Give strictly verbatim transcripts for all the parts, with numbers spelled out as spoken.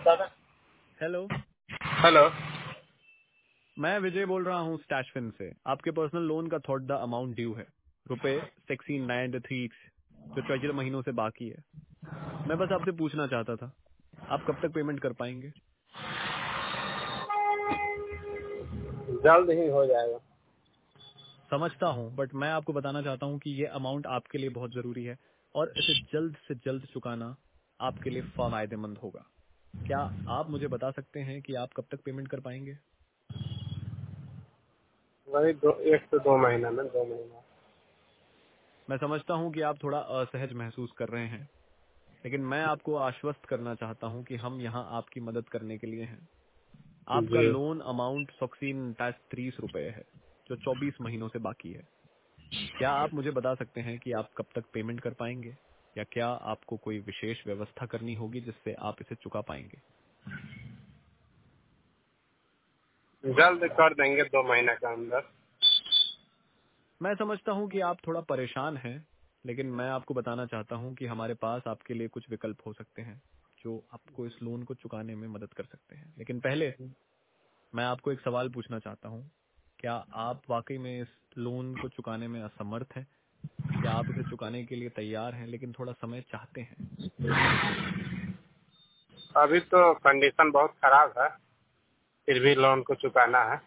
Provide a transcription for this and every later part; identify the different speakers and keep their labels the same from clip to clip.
Speaker 1: Hello.
Speaker 2: Hello.
Speaker 1: मैं विजय बोल रहा हूँ स्टैशफिन से। आपके पर्सनल लोन का थर्ड द अमाउंट ड्यू है, रुपए सिक्सटीन नाइन थ्री जो चौदह महीनों से बाकी है। मैं बस आपसे पूछना चाहता था, आप कब तक पेमेंट कर पाएंगे?
Speaker 2: जल्द ही हो जाएगा।
Speaker 1: समझता हूँ, बट मैं आपको बताना चाहता हूँ कि ये अमाउंट आपके लिए बहुत जरूरी है और इसे जल्द से जल्द चुकाना आपके लिए फायदेमंद होगा। क्या आप मुझे बता सकते हैं कि आप कब तक पेमेंट कर पाएंगे?
Speaker 2: वही दो एक से दो महीना में दो महीना।
Speaker 1: मैं समझता हूँ कि आप थोड़ा असहज महसूस कर रहे हैं, लेकिन मैं आपको आश्वस्त करना चाहता हूं कि हम यहां आपकी मदद करने के लिए हैं। आपका
Speaker 2: जी।
Speaker 1: लोन अमाउंट सोक्सीन तीस रुपए है, जो चौबीस महीनों से बाकी है। क्या आप मुझे बता सकते हैं कि आप कब तक पेमेंट कर पाएंगे, या क्या आपको कोई विशेष व्यवस्था करनी होगी जिससे आप इसे चुका पाएंगे?
Speaker 2: जल्द कर देंगे दो महीने के अंदर।
Speaker 1: मैं समझता हूं कि आप थोड़ा परेशान हैं, लेकिन मैं आपको बताना चाहता हूं कि हमारे पास आपके लिए कुछ विकल्प हो सकते हैं जो आपको इस लोन को चुकाने में मदद कर सकते हैं। लेकिन पहले मैं आपको एक सवाल पूछना चाहता हूँ। क्या आप वाकई में इस लोन को चुकाने में असमर्थ हैं, या आप इसे चुकाने के लिए तैयार हैं लेकिन थोड़ा समय चाहते हैं?
Speaker 2: अभी तो कंडीशन बहुत खराब है, फिर भी लोन को चुकाना है।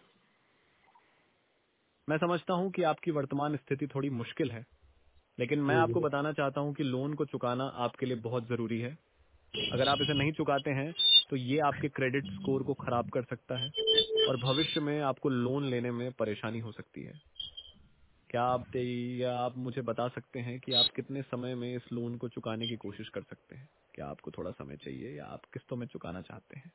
Speaker 1: मैं समझता हूँ कि आपकी वर्तमान स्थिति थोड़ी मुश्किल है, लेकिन मैं आपको बताना चाहता हूँ कि लोन को चुकाना आपके लिए बहुत जरूरी है। अगर आप इसे नहीं चुकाते हैं तो ये आपके क्रेडिट स्कोर को खराब कर सकता है और भविष्य में आपको लोन लेने में परेशानी हो सकती है। क्या आप ते- या आप मुझे बता सकते हैं कि आप कितने समय में इस लोन को चुकाने की कोशिश कर सकते हैं? क्या आपको थोड़ा समय चाहिए, या आप किस्तों में चुकाना चाहते हैं?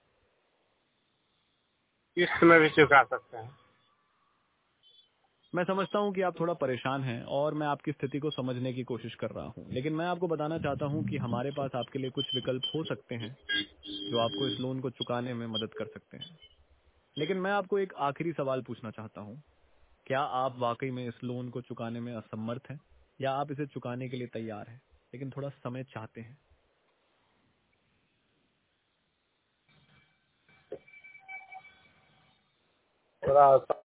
Speaker 2: किस्त में भी चुका सकते हैं।
Speaker 1: मैं समझता हूं कि आप थोड़ा परेशान हैं और मैं आपकी स्थिति को समझने की कोशिश कर रहा हूं, लेकिन मैं आपको बताना चाहता हूं कि हमारे पास आपके लिए कुछ विकल्प हो सकते हैं जो आपको इस लोन को चुकाने में मदद कर सकते हैं। लेकिन मैं आपको एक आखिरी सवाल पूछना चाहता हूं। क्या आप वाकई में इस लोन को चुकाने में असमर्थ हैं, या आप इसे चुकाने के लिए तैयार हैं लेकिन थोड़ा समय चाहते हैं?
Speaker 2: थोड़ा